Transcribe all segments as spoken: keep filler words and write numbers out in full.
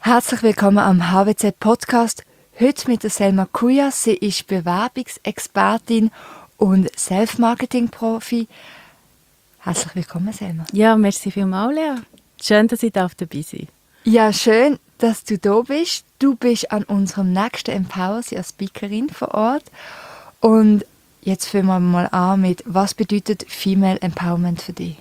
Herzlich willkommen am H W Z Podcast. Heute mit der Selma Kuyas. Sie ist Bewerbungsexpertin und Self-Marketing-Profi. Herzlich willkommen, Selma. Ja, merci vielmals, Lea. Schön, dass ich dabei sein darf. Ja, schön, dass du da bist. Du bist an unserem nächsten Empower, sie als Speakerin vor Ort. Und jetzt fangen wir mal an mit, was bedeutet Female Empowerment für dich?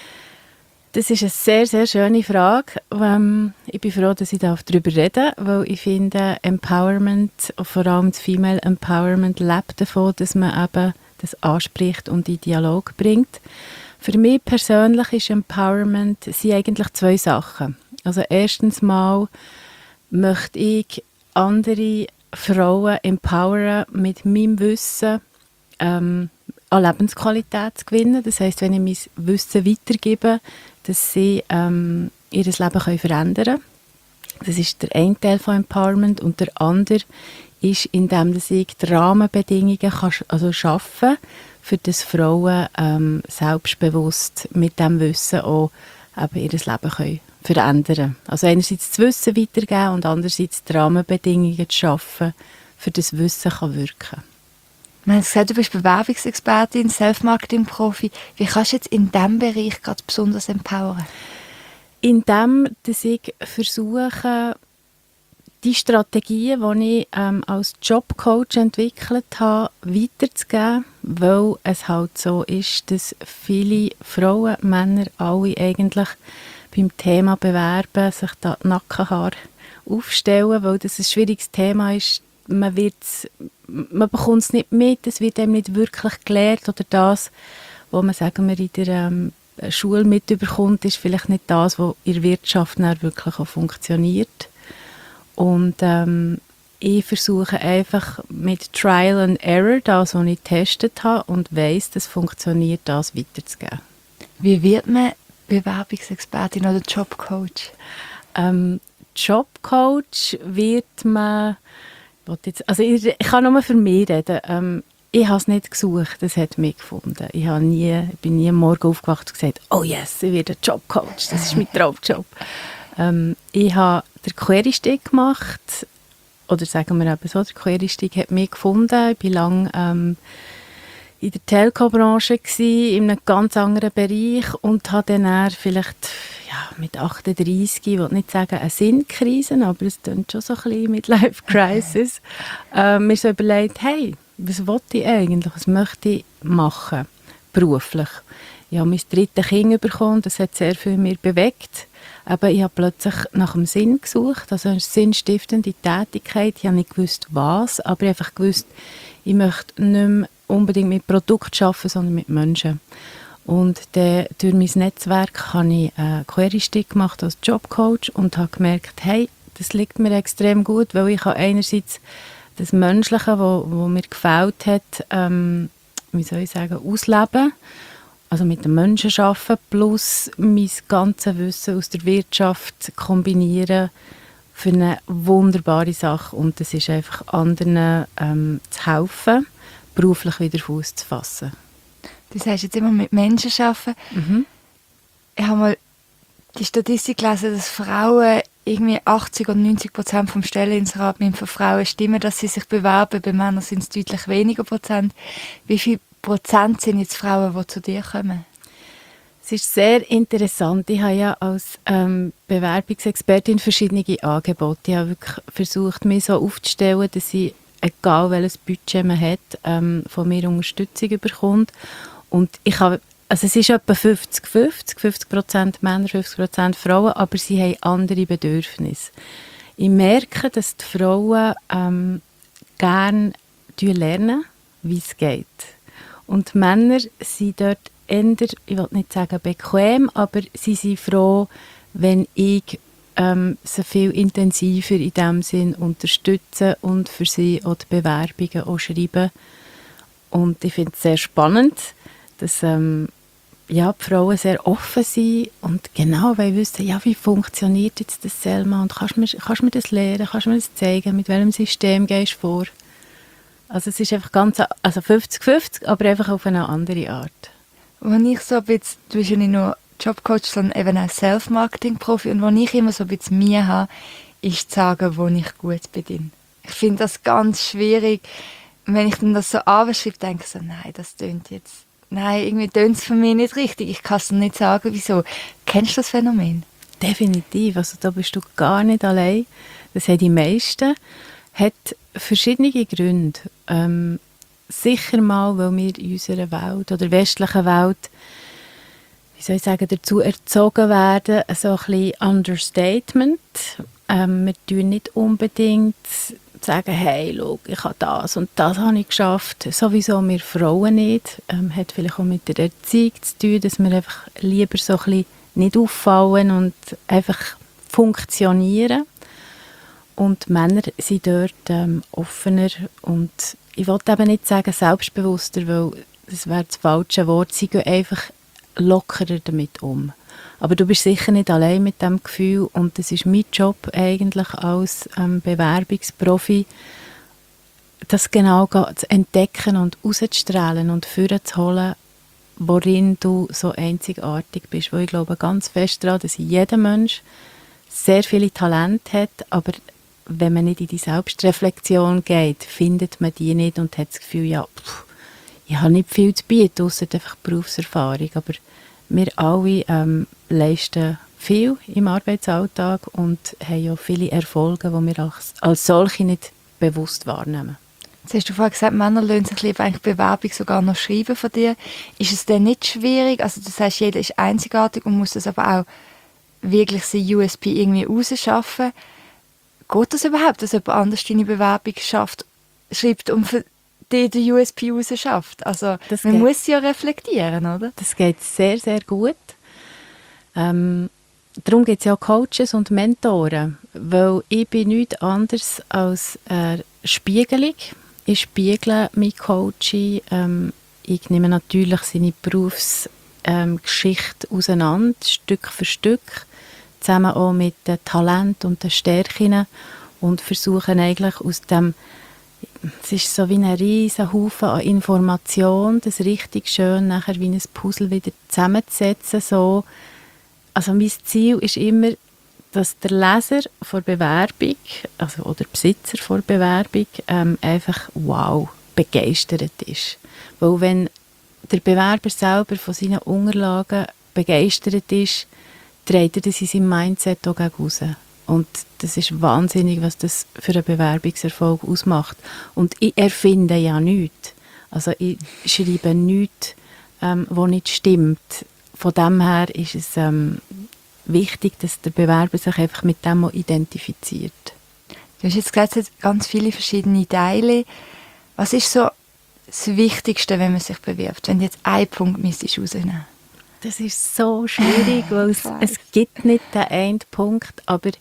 Das ist eine sehr, sehr schöne Frage. Ähm, ich bin froh, dass ich darüber reden darf, weil ich finde, Empowerment, vor allem das Female Empowerment, lebt davon, dass man eben das anspricht und in Dialog bringt. Für mich persönlich ist Empowerment sind eigentlich zwei Sachen. Also erstens mal möchte ich andere Frauen empowern, mit meinem Wissen ähm, an Lebensqualität zu gewinnen. Das heisst, wenn ich mein Wissen weitergebe, dass sie ähm, ihr Leben können verändern können. Das ist der eine Teil von Empowerment. Und der andere ist, indem ich die Rahmenbedingungen kann, also schaffen, für das Frauen ähm, selbstbewusst mit diesem Wissen auch eben ihr Leben können verändern können. Also einerseits das Wissen weitergeben und andererseits die Rahmenbedingungen zu schaffen, für das Wissen kann wirken. Du hast gesagt, du bist Bewerbungsexpertin, Self-Marketing-Profi. Wie kannst du jetzt in diesem Bereich gerade besonders empowern? Indem, dass ich versuche, die Strategien, die ich ähm, als Jobcoach entwickelt habe, weiterzugeben, weil es halt so ist, dass viele Frauen, Männer, alle eigentlich beim Thema Bewerben sich da die Nackenhaare aufstellen, weil das ein schwieriges Thema ist. Man, man bekommt es nicht mit, es wird einem nicht wirklich gelehrt oder das, was man, sagen wir, in der ähm, Schule mitbekommt, ist vielleicht nicht das, was in der Wirtschaft wirklich auch funktioniert. Und ähm, ich versuche einfach mit Trial and Error, das, was ich getestet habe und weiss, das funktioniert, das weiterzugeben. Wie wird man Bewerbungsexpertin oder Jobcoach? Ähm, Jobcoach wird man... Jetzt, also ich, ich kann nur für mich reden. Ähm, ich habe es nicht gesucht, es hat mich gefunden. Ich, habe nie, ich bin nie am Morgen aufgewacht und gesagt, oh yes, ich werde Jobcoach, das ist mein Traumjob. ähm, ich habe den Quereinstieg gemacht, oder sagen wir eben so, der Quereinstieg hat mich gefunden. Ich war lange ähm, in der Telco-Branche, in einem ganz anderen Bereich und habe dann vielleicht ja, mit achtunddreissig, ich will nicht sagen eine Sinnkrise, aber es klingt schon so ein bisschen Midlife-Crisis, äh, mir so überlegt, hey, was will ich eigentlich, was möchte ich machen, beruflich. Ich habe mein drittes Kind bekommen, das hat sehr viel mehr bewegt. Aber ich habe plötzlich nach dem Sinn gesucht, also eine sinnstiftende Tätigkeit. Ich habe nicht gewusst, was, aber ich habe einfach gewusst, ich möchte nicht mehr unbedingt mit Produkten arbeiten, sondern mit Menschen. Und dann, durch mein Netzwerk habe ich einen Quereinstieg gemacht als Jobcoach und habe gemerkt, hey, das liegt mir extrem gut, weil ich einerseits das Menschliche, was mir gefällt hat, ähm, wie soll ich sagen, ausleben, also mit den Menschen arbeiten, plus mein ganzes Wissen aus der Wirtschaft kombinieren für eine wunderbare Sache. Und das ist einfach anderen ähm, zu helfen, beruflich wieder Fuß zu fassen. Du sagst jetzt immer mit Menschen arbeiten. Mhm. Ich habe mal die Statistik gelesen, dass Frauen irgendwie achtzig oder neunzig Prozent vom Stelleninserat für Frauen stimmen, dass sie sich bewerben. Bei Männern sind es deutlich weniger Prozent. Wie viel Prozent sind jetzt Frauen, die zu dir kommen? Es ist sehr interessant. Ich habe ja als ähm, Bewerbungsexpertin verschiedene Angebote. Ich habe wirklich versucht, mich so aufzustellen, dass ich, egal welches Budget man hat, ähm, von mir Unterstützung bekommt. Und ich habe, also es ist etwa fünfzig fünfzig, fünfzig Prozent Männer, fünfzig Prozent Frauen, aber sie haben andere Bedürfnisse. Ich merke, dass die Frauen ähm, gerne lernen, wie es geht. Und die Männer sind dort eher, ich will nicht sagen bequem, aber sie sind froh, wenn ich ähm, sie viel intensiver in diesem Sinn unterstütze und für sie auch die Bewerbungen auch schreibe. Und ich finde es sehr spannend, dass ähm, ja, die Frauen sehr offen sind und genau wissen, ja, wie funktioniert jetzt das, Selma, und kannst du mir, kannst mir das lernen, kannst du mir das zeigen, mit welchem System gehst du vor? Also es ist einfach ganz, also fünfzig fünfzig, aber einfach auf eine andere Art. Wenn ich so ein bisschen, du bist ja nicht nur Jobcoach, sondern eben auch Self-Marketing-Profi, und wo ich immer so ein bisschen Mühe habe, ist zu sagen, wo ich gut bin. Ich finde das ganz schwierig. Und wenn ich dann das so anschreibe, denke ich so, nein, das tönt jetzt, nein, irgendwie tönt es für mich nicht richtig. Ich kann es nicht sagen, wieso. Kennst du das Phänomen? Definitiv, also da bist du gar nicht allein. Das haben die meisten. Hat verschiedene Gründe. Ähm, sicher mal, weil wir in unserer Welt oder westlichen Welt, wie soll ich sagen, dazu erzogen werden, so ein bisschen Understatement. Ähm, wir tun nicht unbedingt sagen, hey, schau, ich habe das und das habe ich geschafft. Sowieso wir Frauen nicht. Ähm, hat vielleicht auch mit der Erziehung zu tun, dass wir einfach lieber so ein bisschen nicht auffallen und einfach funktionieren. Und Männer sind dort ähm, offener und ich wollte eben nicht sagen selbstbewusster, weil das wäre das falsche Wort. Sie gehen einfach lockerer damit um. Aber du bist sicher nicht allein mit diesem Gefühl und das ist mein Job eigentlich als ähm, Bewerbungsprofi, das genau zu entdecken und rauszustrahlen und vorzuholen, worin du so einzigartig bist. Weil ich glaube ganz fest daran, dass jeder Mensch sehr viele Talente hat, aber wenn man nicht in die Selbstreflexion geht, findet man die nicht und hat das Gefühl, ja, pff, ich habe nicht viel zu bieten, ausser einfach Berufserfahrung. Aber wir alle ähm, leisten viel im Arbeitsalltag und haben ja viele Erfolge, die wir als, als solche nicht bewusst wahrnehmen. Jetzt hast du vorhin gesagt, Männer lassen sich lieber eigentlich Bewerbung sogar noch schreiben von dir. Ist es denn nicht schwierig? Also das heißt, jeder ist einzigartig und muss das aber auch wirklich sein U S P irgendwie rausschaffen. Geht das überhaupt, dass jemand anders deine Bewerbung schafft, schreibt und für dich den U S P rausschafft? Also Das man geht. muss ja reflektieren, oder? Das geht sehr, sehr gut. Ähm, darum gibt es ja auch Coaches und Mentoren, weil ich bin nichts anderes als eine Spiegelung. Ich spiegle mein Coaching. Ähm, ich nehme natürlich seine Berufsgeschichte ähm, auseinander, Stück für Stück, zusammen auch mit den Talenten und den Stärken und versuche eigentlich aus dem, es ist so wie ein riesen Haufen an Information, das richtig schön nachher wie ein Puzzle wieder zusammenzusetzen. So. Also mein Ziel ist immer, dass der Leser vor Bewerbung, also oder Besitzer vor Bewerbung, ähm, einfach wow, begeistert ist. Weil wenn der Bewerber selber von seinen Unterlagen begeistert ist, trägt er das in seinem Mindset auch gegen raus. Und das ist wahnsinnig, was das für einen Bewerbungserfolg ausmacht. Und ich erfinde ja nichts. Also ich schreibe nichts, ähm, was nicht stimmt. Von dem her ist es ähm, wichtig, dass der Bewerber sich einfach mit dem auch identifiziert. Du hast jetzt gesagt, es hat ganz viele verschiedene Teile. Was ist so das Wichtigste, wenn man sich bewirbt? Wenn du jetzt einen Punkt müsstest rausnehmen? Das ist so schwierig, weil es, es gibt nicht den einen Punkt, aber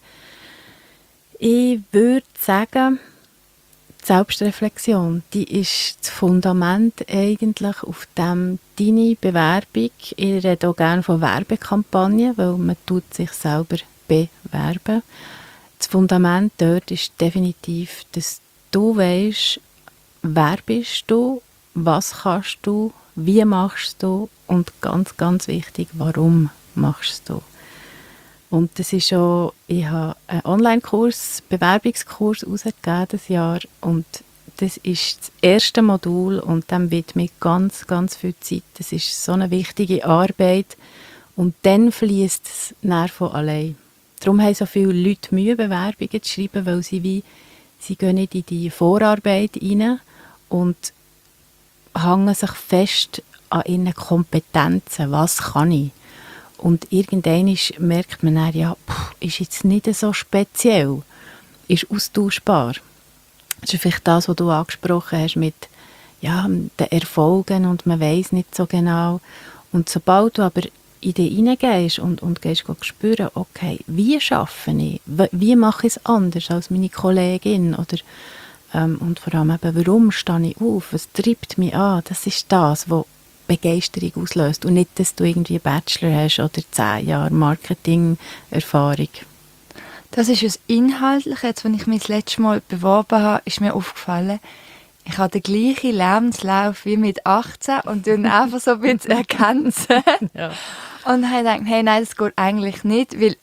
ich würde sagen, die Selbstreflexion, die ist das Fundament eigentlich, auf dem deine Bewerbung, ich rede auch gerne von Werbekampagnen, weil man tut sich selber bewerben. Das Fundament dort ist definitiv, dass du weisst, wer bist du, was kannst du, wie machst du und ganz, ganz wichtig, warum machst du. Und das ist schon, ich habe einen Online-Kurs, Bewerbungskurs herausgegeben dieses Jahr und das ist das erste Modul und dem widme ich ganz, ganz viel Zeit. Das ist so eine wichtige Arbeit und dann fließt es nachher von allein. Darum haben so viele Leute Mühe, Bewerbungen zu schreiben, weil sie wie, sie gehen nicht in die Vorarbeit rein und hängen sich fest an ihren Kompetenzen. Was kann ich? Und irgendwann merkt man dann, ja, pff, ist jetzt nicht so speziell, ist austauschbar. Das ist vielleicht das, was du angesprochen hast mit ja, den Erfolgen und man weiss nicht so genau. Und sobald du aber in dich hineingehst und, und gehst spüren, okay, wie arbeite ich? Wie mache ich es anders als meine Kollegin? Oder, ähm, und vor allem eben, warum stehe ich auf? Was treibt mich an? Das ist das, was Begeisterung auslöst. Und nicht, dass du irgendwie einen Bachelor hast oder zehn Jahre Marketing-Erfahrung. Das ist das Inhaltliche. Jetzt, als ich mich das letzte Mal beworben habe, ist mir aufgefallen, ich habe den gleichen Lebenslauf wie mit achtzehn und dann einfach so ein bisschen ergänzen. Ja. Und habe gedacht, hey, nein, das geht eigentlich nicht, weil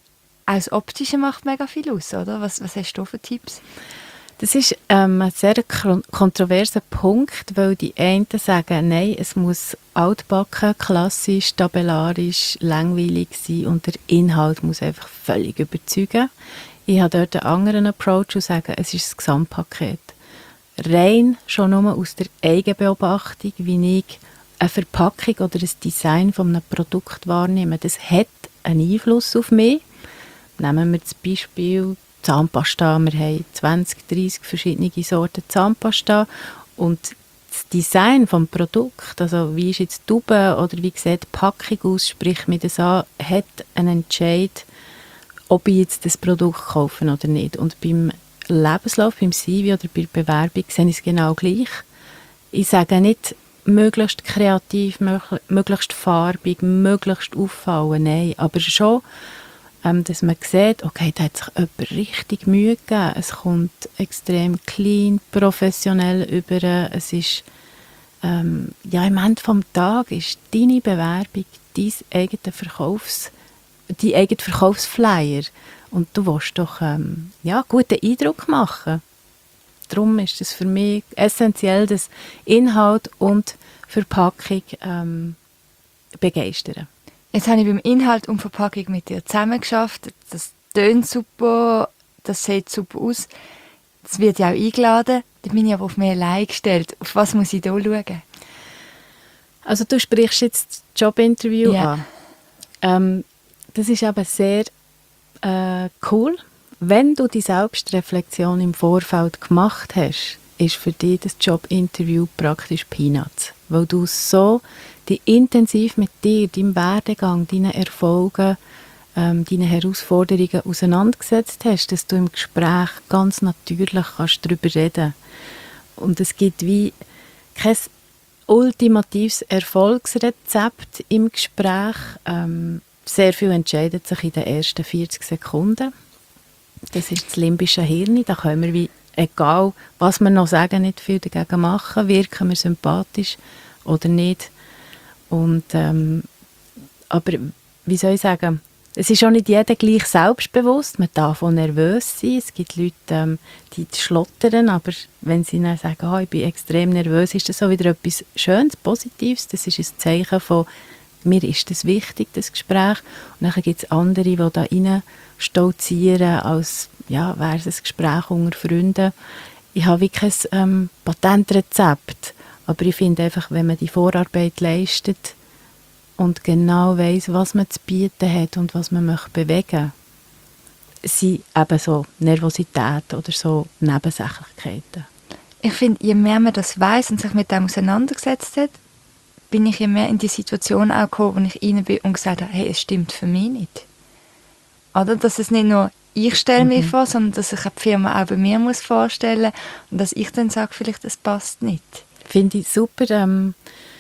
auch das Optische macht mega viel aus, oder? Was, was hast du für Tipps? Das ist ähm, ein sehr kontroverser Punkt, weil die einen sagen, nein, es muss altbacken, klassisch, tabellarisch, langweilig sein und der Inhalt muss einfach völlig überzeugen. Ich habe dort einen anderen Approach und sage, es ist das Gesamtpaket. Rein schon nur aus der Eigenbeobachtung, wie ich eine Verpackung oder ein Design von einem Produkt wahrnehme, das hat einen Einfluss auf mich. Nehmen wir das Beispiel Zahnpasta. Wir haben zwanzig, dreißig verschiedene Sorten Zahnpasta und das Design des Produkts, also wie ist jetzt die Tube oder wie sieht die Packung aus, sprich mir das an, hat einen Entscheid, ob ich jetzt das Produkt kaufe oder nicht. Und beim Lebenslauf, beim C V oder bei der Bewerbung sehe ich es genau gleich. Ich sage nicht, möglichst kreativ, möglichst farbig, möglichst auffallen, nein, aber schon, ähm, dass man sieht, okay, da hat sich jemand richtig Mühe gegeben. Es kommt extrem clean, professionell über. Es ist, ähm, ja, am Ende des Tages ist deine Bewerbung dein eigener Verkaufs, dein eigener Verkaufsflyer. Und du willst doch ähm, ja, guten Eindruck machen. Darum ist es für mich essentiell, dass Inhalt und Verpackung ähm, begeistern. Jetzt habe ich beim Inhalt und Verpackung mit dir zusammen geschafft. Das tönt super, das sieht super aus. Das wird ja auch eingeladen. Da bin ich aber auf mich allein gestellt. Auf was muss ich da schauen? Also du sprichst jetzt das Jobinterview Ja. an. Ähm, das ist aber sehr äh, cool. Wenn du die Selbstreflexion im Vorfeld gemacht hast, ist für dich das Jobinterview praktisch Peanuts. Weil du so dich intensiv mit dir, deinem Werdegang, deinen Erfolgen, ähm, deinen Herausforderungen auseinandergesetzt hast, dass du im Gespräch ganz natürlich kannst darüber reden. Und es gibt wie kein ultimatives Erfolgsrezept im Gespräch. Ähm, sehr viel entscheidet sich in den ersten vierzig Sekunden. Das ist das limbische Hirn. Da können wir, wie, egal was wir noch sagen, nicht viel dagegen machen. Wirken wir sympathisch oder nicht. Und, ähm, aber wie soll ich sagen, es ist auch nicht jeder gleich selbstbewusst. Man darf auch nervös sein. Es gibt Leute, ähm, die schlottern, aber wenn sie dann sagen, oh, ich bin extrem nervös, ist das auch wieder etwas Schönes, Positives. Das ist ein Zeichen von, mir ist das wichtig, das Gespräch. Und dann gibt es andere, die da rein stolzieren, als ja, wäre es ein Gespräch unter Freunden. Ich habe wirklich kein ähm, Patentrezept, aber ich finde einfach, wenn man die Vorarbeit leistet und genau weiss, was man zu bieten hat und was man möchte bewegen, sind eben so Nervosität oder so Nebensächlichkeiten. Ich finde, je mehr man das weiss und sich mit dem auseinandergesetzt hat, bin ich je mehr in die Situation auch gekommen, wo ich rein bin und gesagt habe, hey, es stimmt für mich nicht. Oder, dass es nicht nur ich stelle Mhm. mich vor, sondern dass sich die Firma auch bei mir muss vorstellen und dass ich dann sage, vielleicht das passt nicht. Finde ich super. Ähm,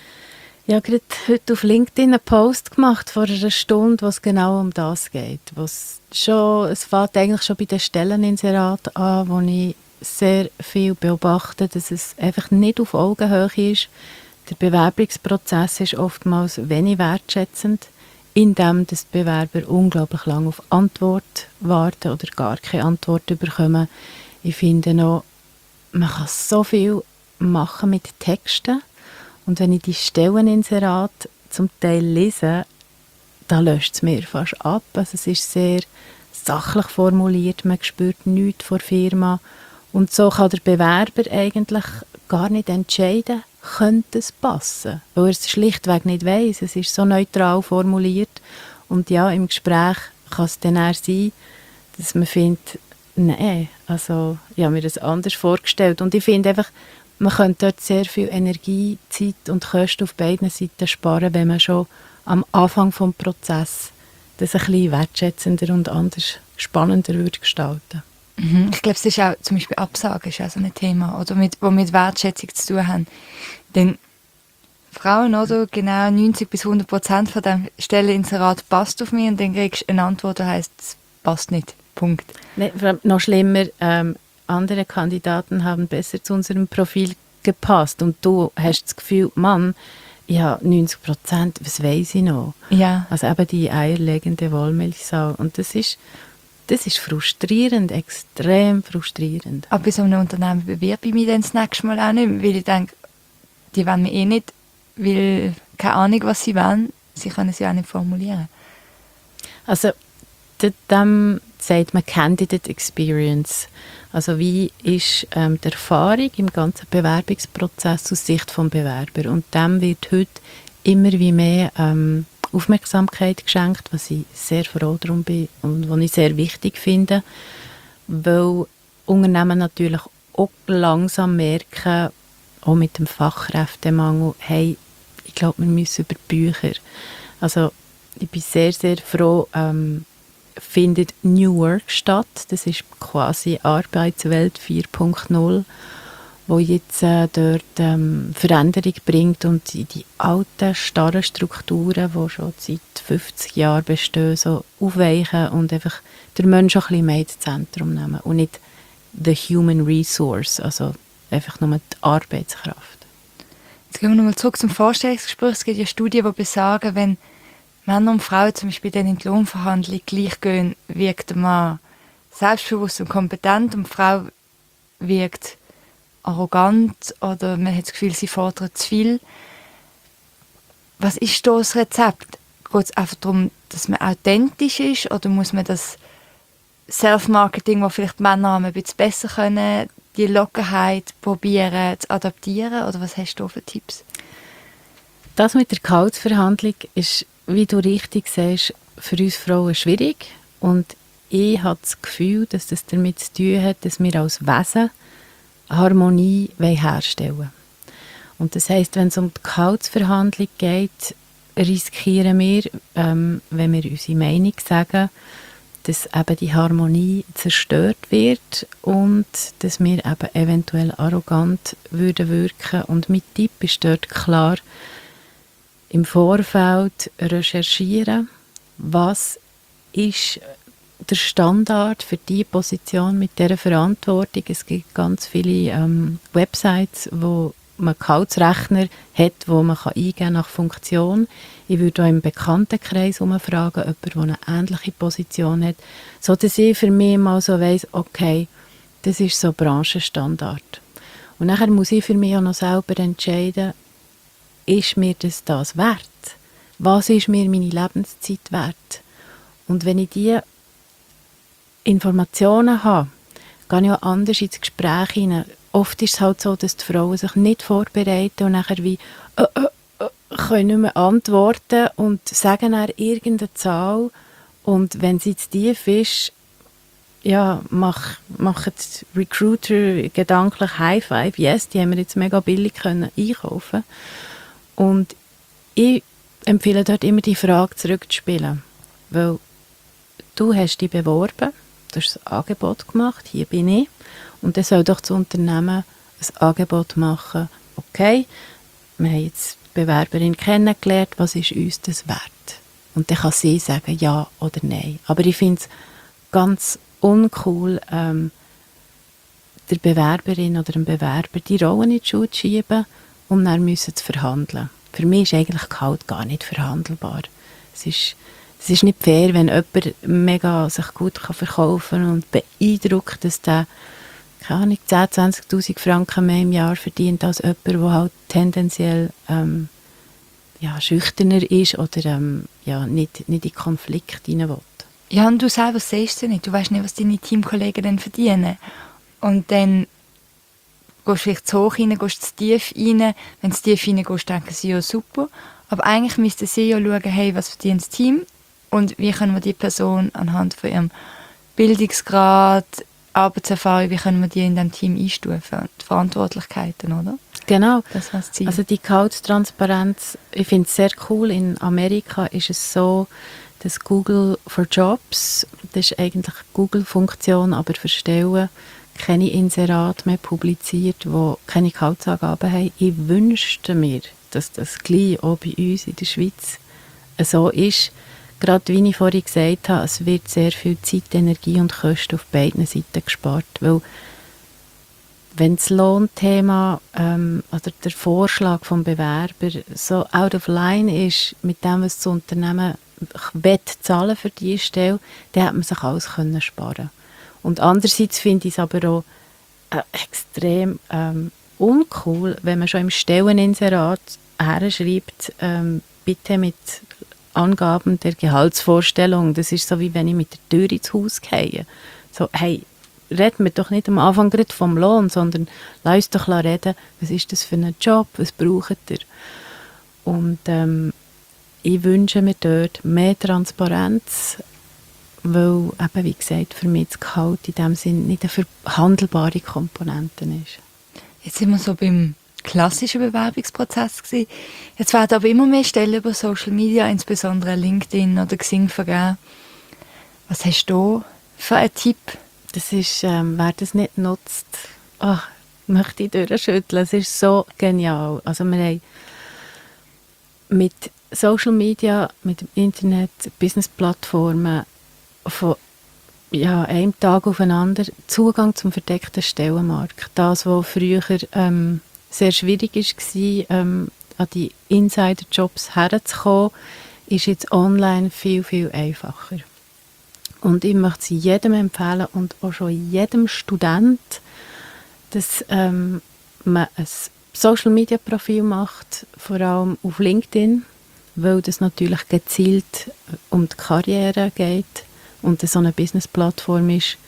ich habe gerade heute auf LinkedIn einen Post gemacht vor einer Stunde, wo es genau um das geht. Was schon, es fängt eigentlich schon bei den Stelleninserat an, wo ich sehr viel beobachte, dass es einfach nicht auf Augenhöhe ist. Der Bewerbungsprozess ist oftmals wenig wertschätzend, indem die Bewerber unglaublich lange auf Antwort warten oder gar keine Antwort bekommen. Ich finde noch, man kann so viel machen mit Texten. Und wenn ich die Stelleninserate zum Teil lese, dann löscht es mir fast ab. Also es ist sehr sachlich formuliert, man spürt nichts von der Firma. Und so kann der Bewerber eigentlich gar nicht entscheiden, könnte es passen, weil er es schlichtweg nicht weiss. Es ist so neutral formuliert. Und ja, im Gespräch kann es dann eher sein, dass man findet, nein, also ich habe mir das anders vorgestellt. Und ich finde einfach, man könnte dort sehr viel Energie, Zeit und Kosten auf beiden Seiten sparen, wenn man schon am Anfang des Prozesses das ein bisschen wertschätzender und anders spannender würde gestalten. Mhm. Ich glaube, es ist auch, zum Beispiel Absagen ist auch so ein Thema, oder mit, wo mit Wertschätzung zu tun haben. Denn Frauen, oder, genau neunzig bis hundert Prozent von dem Stelleninserat passt auf mich und dann kriegst du eine Antwort, die heisst, es passt nicht. Punkt. Nee, noch schlimmer, ähm, andere Kandidaten haben besser zu unserem Profil gepasst und du hast das Gefühl, Mann, ich habe neunzig Prozent, was weiss ich noch? Ja. Also eben die eierlegende Wollmilchsau. Und das ist das ist frustrierend, extrem frustrierend. Aber bei so einem Unternehmen bewerbe ich mich dann das nächste Mal auch nicht mehr, weil ich denke, die wollen mich eh nicht, weil keine Ahnung, was sie wollen, sie können es ja auch nicht formulieren. Also, dem sagt man Candidate Experience. Also wie ist ähm, die Erfahrung im ganzen Bewerbungsprozess aus Sicht des Bewerbers? Und dem wird heute immer wie mehr ähm, Aufmerksamkeit geschenkt, was ich sehr froh darum bin und was ich sehr wichtig finde, weil Unternehmen natürlich auch langsam merken, auch mit dem Fachkräftemangel, hey, ich glaube, wir müssen über die Bücher. Also ich bin sehr, sehr froh, ähm, findet New Work statt. Das ist quasi Arbeitswelt vier Punkt null, wo jetzt äh, dort ähm, Veränderung bringt und die, die alten, starren Strukturen, die schon seit fünfzig Jahren bestehen, so aufweichen und einfach den Menschen ein bisschen mehr ins Zentrum nehmen und nicht the human resource, also einfach nur die Arbeitskraft. Jetzt gehen wir nochmal zurück zum Vorstellungsgespräch. Es gibt ja Studien, die besagen, wenn Männer und Frauen zum Beispiel dann in die Lohnverhandlung gleich gehen, wirkt der Mann selbstbewusst und kompetent und die Frau wirkt arrogant oder man hat das Gefühl, sie fordert zu viel. Was ist da das Rezept? Geht es einfach darum, dass man authentisch ist oder muss man das Self-Marketing, das vielleicht die Männer ein bisschen besser können, die Lockerheit probieren zu adaptieren? Oder was hast du da für Tipps? Das mit der Gehaltsverhandlung ist, wie du richtig sagst, für uns Frauen schwierig. Und ich habe das Gefühl, dass das damit zu tun hat, dass wir als Wesen Harmonie herstellen wollen. Und das heisst, wenn es um die Gehaltsverhandlung geht, riskieren wir, ähm, wenn wir unsere Meinung sagen, dass eben die Harmonie zerstört wird und dass wir eben eventuell arrogant würden wirken. Und mein Tipp ist dort klar, im Vorfeld recherchieren, was ist der Standard für diese Position mit dieser Verantwortung. Es gibt ganz viele ähm, Websites, wo man Gehaltsrechner hat, wo man kann eingeben nach Funktion. Ich würde auch im Bekanntenkreis umfragen, jemand, der eine ähnliche Position hat, sodass ich für mich mal so weiss, okay, das ist so Branchenstandard. Und nachher muss ich für mich auch noch selber entscheiden, ist mir das das wert? Was ist mir meine Lebenszeit wert? Und wenn ich diese Informationen habe, gehe ich auch anders ins Gespräch hinein. Oft ist es halt so, dass die Frauen sich nicht vorbereiten und nachher wie äh, äh, äh, können nicht mehr antworten und sagen dann irgendeine Zahl. Und wenn sie zu tief ist, ja, mach, machen die Recruiter gedanklich High Five. Yes, die haben wir jetzt mega billig können einkaufen. Und ich empfehle dort immer die Frage zurückzuspielen, weil du hast dich beworben, du hast ein Angebot gemacht, hier bin ich, und dann soll doch das Unternehmen ein Angebot machen, okay, wir haben jetzt die Bewerberin kennengelernt, was ist uns das wert? Und dann kann sie sagen, ja oder nein. Aber ich finde es ganz uncool, ähm, der Bewerberin oder dem Bewerber die Rolle in die Schuhe zu schieben, um dann müssen zu verhandeln. Für mich ist eigentlich Gehalt gar nicht verhandelbar. Es ist, es ist nicht fair, wenn jemand mega sich gut kann verkaufen kann und beeindruckt, dass der keine Ahnung, zehntausend, zwanzigtausend Franken mehr im Jahr verdient als jemand, der halt tendenziell ähm, ja, schüchterner ist oder ähm, ja, nicht, nicht in Konflikt hinein will. Ja, und du selber siehst es nicht. Du weißt nicht, was deine Teamkollegen dann verdienen. Und dann gehst du vielleicht zu hoch rein, gehst zu tief rein. Wenn du zu tief rein gehst, denken sie, ja super. Aber eigentlich müssten sie ja schauen, hey, was verdient das Team und wie können wir die Person anhand von ihrem Bildungsgrad, Arbeitserfahrung, wie können wir die in diesem Team einstufen und die Verantwortlichkeiten, oder? Genau. Das war das Ziel. Also die Gehaltstransparenz, ich finde es sehr cool. In Amerika ist es so, dass Google for Jobs, das ist eigentlich eine Google-Funktion, aber für Stellen, keine Inserate mehr publiziert, die keine Gehaltsangaben haben. Ich wünschte mir, dass das gleich auch bei uns in der Schweiz so ist. Gerade wie ich vorhin gesagt habe, es wird sehr viel Zeit, Energie und Kosten auf beiden Seiten gespart, weil wenn das Lohnthema ähm, oder der Vorschlag vom Bewerber so out of line ist mit dem, was das Unternehmen will zahlen für diese Stelle, dann hat man sich alles können sparen. Und andererseits finde ich es aber auch äh, extrem ähm, uncool, wenn man schon im Stelleninserat herschreibt, ähm, bitte mit Angaben der Gehaltsvorstellung. Das ist so, wie wenn ich mit der Tür ins Haus gehe. So, hey, reden wir doch nicht am Anfang gerade vom Lohn, sondern lass uns doch reden, was ist das für ein Job, was braucht ihr? Und ähm, ich wünsche mir dort mehr Transparenz, weil eben, wie gesagt, für mich das Gehalt in dem Sinne nicht eine verhandelbare Komponente ist. Jetzt sind wir so beim klassischen Bewerbungsprozess gewesen. Jetzt werden aber immer mehr Stellen über Social Media, insbesondere LinkedIn oder Xing, vergeben. Was hast du für einen Tipp? Das ist, ähm, wer das nicht nutzt, ach, möchte ich durchschütteln. Es ist so genial. Also wir haben mit Social Media, mit dem Internet, Business-Plattformen von ja, einem Tag auf den anderen Zugang zum verdeckten Stellenmarkt. Das, was früher ähm, sehr schwierig war, ähm, an die Insider-Jobs herzukommen, ist jetzt online viel, viel einfacher. Und ich möchte es jedem empfehlen und auch schon jedem Student, dass ähm, man ein Social-Media-Profil macht, vor allem auf LinkedIn, weil das natürlich gezielt um die Karriere geht und das so eine Business-Plattform ist.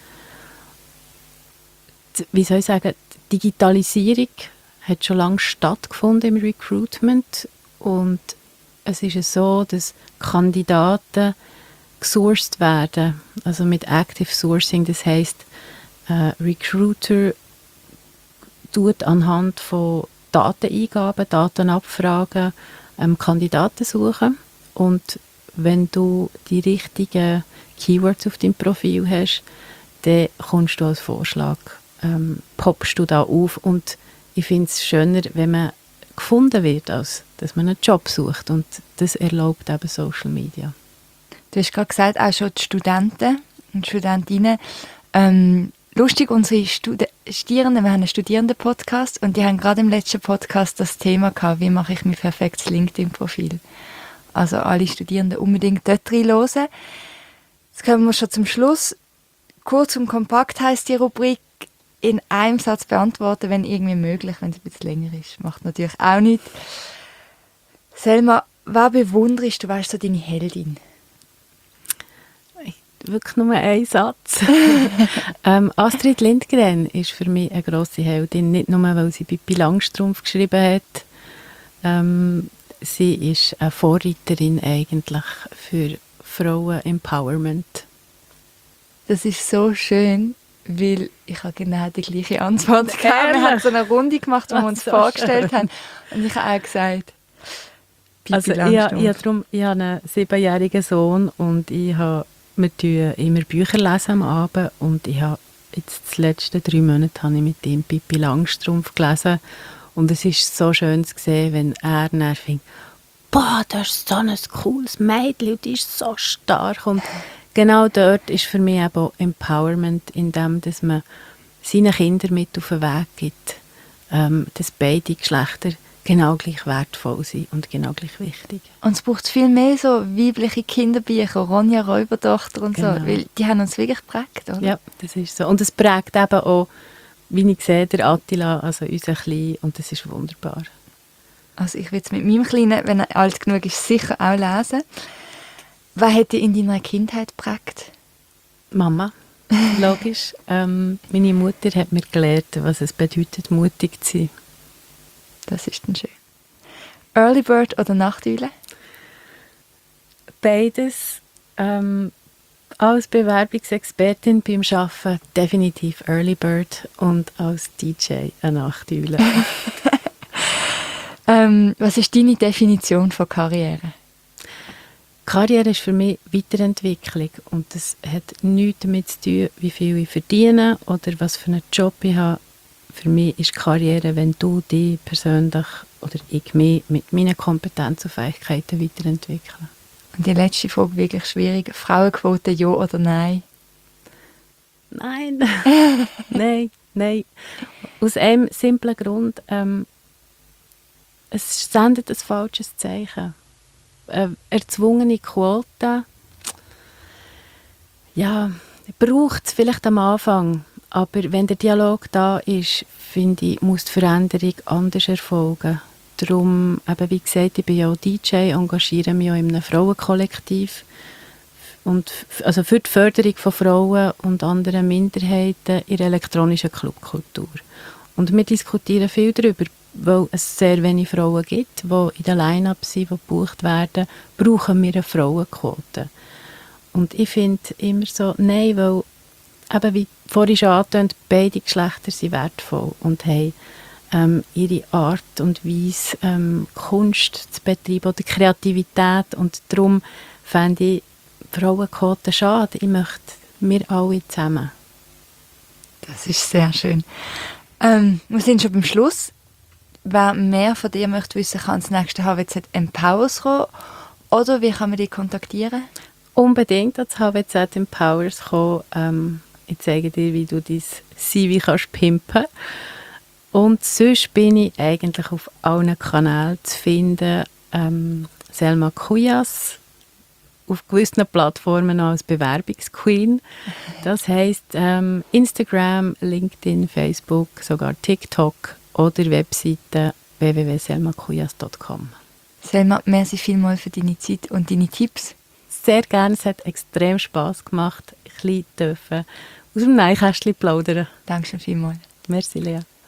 Wie soll ich sagen, die Digitalisierung hat schon lange stattgefunden im Recruitment und es ist so, dass Kandidaten gesourced werden, also mit Active Sourcing, das heisst, äh, Recruiter tut anhand von Dateneingaben, Datenabfragen ähm, Kandidaten suchen und wenn du die richtigen Keywords auf deinem Profil hast, dann kommst du als Vorschlag, ähm, poppst du da auf und ich finde es schöner, wenn man gefunden wird, als dass man einen Job sucht und das erlaubt eben Social Media. Du hast gerade gesagt, auch schon die Studenten und Studentinnen. Ähm, lustig, unsere Stud- Studierenden, wir haben einen Studierenden-Podcast und die haben gerade im letzten Podcast das Thema gehabt, wie mache ich mein perfektes LinkedIn-Profil. Also alle Studierenden unbedingt dort reinhören. Jetzt kommen wir schon zum Schluss. Kurz und kompakt heisst die Rubrik, in einem Satz beantworten, wenn irgendwie möglich, wenn es ein bisschen länger ist. Macht natürlich auch nicht. Selma, was bewunderst du, weißt du, deine Heldin? Wirklich nur ein Satz. ähm, Astrid Lindgren ist für mich eine grosse Heldin, nicht nur, weil sie Pippi Langstrumpf geschrieben hat. Ähm, sie ist eine Vorreiterin eigentlich für Frauen-Empowerment. Das ist so schön, weil ich habe genau die gleiche Antwort gegeben. Wir haben so eine Runde gemacht, wo wir uns so vorgestellt schön. haben. Und ich habe auch gesagt, Pippi also Langstrumpf. Ich, ich, drum, ich habe einen siebenjährigen Sohn und ich habe Wir lesen immer Bücher lesen am Abend und ich habe jetzt die letzten drei Monate habe ich mit ihm Pippi Langstrumpf gelesen und es ist so schön zu sehen, wenn er dann findet, boah, das ist so ein cooles Mädchen und die ist so stark und genau dort ist für mich eben auch Empowerment, indem dass man seinen Kindern mit auf den Weg gibt, ähm, dass beide Geschlechter genau gleich wertvoll sind und genau gleich wichtig. Und es braucht viel mehr so weibliche Kinderbücher, Ronja Räubertochter und genau. so, weil die haben uns wirklich geprägt, oder? Ja, das ist so. Und es prägt eben auch, wie ich sehe, der Attila, also unser Klein, und das ist wunderbar. Also ich will es mit meinem Kleinen, wenn er alt genug ist, sicher auch lesen. Was hat dich in deiner Kindheit geprägt? Mama, logisch. ähm, meine Mutter hat mir gelernt, was es bedeutet, mutig zu sein. Das ist dann schön. Early Bird oder Nachteule? Beides. Ähm, als Bewerbungsexpertin beim Arbeiten definitiv Early Bird und als D J eine Nachteule. ähm, was ist deine Definition von Karriere? Karriere ist für mich Weiterentwicklung und das hat nichts damit zu tun, wie viel ich verdiene oder was für einen Job ich habe. Für mich ist Karriere, wenn du dich persönlich oder ich mich mit meinen Kompetenzen und Fähigkeiten weiterentwickeln. Und die letzte Frage wirklich schwierig. Frauenquote, ja oder nein? Nein. nein, nein. Aus einem simplen Grund, ähm, es sendet ein falsches Zeichen. äh, erzwungene Quote, ja, braucht es vielleicht am Anfang. Aber wenn der Dialog da ist, finde ich, muss die Veränderung anders erfolgen. Darum, eben wie gesagt, ich bin ja auch D J, engagiere mich auch in einem Frauenkollektiv. Und f- also für die Förderung von Frauen und anderen Minderheiten in der elektronischen Clubkultur. Und wir diskutieren viel darüber, weil es sehr wenige Frauen gibt, die in den Line-Ups sind, die gebucht werden, brauchen wir eine Frauenquote. Und ich finde immer so, nein, weil eben wie vorhin schon angetönt, beide Geschlechter sind wertvoll und haben ähm, ihre Art und Weise, ähm, Kunst zu betreiben oder Kreativität. Und darum fände ich Frauenquote schade. Ich möchte wir alle zusammen. Das ist sehr schön. Ähm, wir sind schon beim Schluss. Wer mehr von dir möchte wissen, kann das nächste H W Z Empowers kommen. Oder wie kann man dich kontaktieren? Unbedingt ans H W Z Empowers kommen. Ähm, ich zeige dir, wie du dein C V kannst pimpen. Und sonst bin ich eigentlich auf allen Kanälen zu finden. Ähm, Selma Kuyas, auf gewissen Plattformen als Bewerbungsqueen. Das heisst ähm, Instagram, LinkedIn, Facebook, sogar TikTok oder Webseite w w w punkt selma kuyas punkt com. Selma, merci vielmals für deine Zeit und deine Tipps. Sehr gerne, es hat extrem Spass gemacht, ein bisschen dürfen aus dem Nähkästchen plaudern. Danke schon vielmals. Merci, Lea.